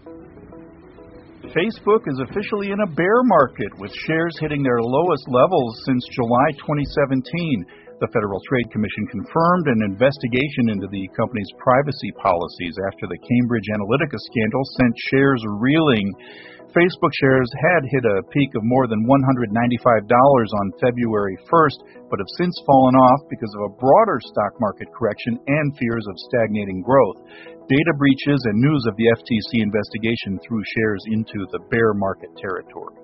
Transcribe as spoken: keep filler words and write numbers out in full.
Facebook is officially in a bear market, with shares hitting their lowest levels since July twenty seventeen. The Federal Trade Commission confirmed an investigation into the company's privacy policies after the Cambridge Analytica scandal sent shares reeling. Facebook shares had hit a peak of more than one hundred ninety-five dollars on February first, but have since fallen off because of a broader stock market correction and fears of stagnating growth. Data breaches and news of the F T C investigation threw shares into the bear market territory.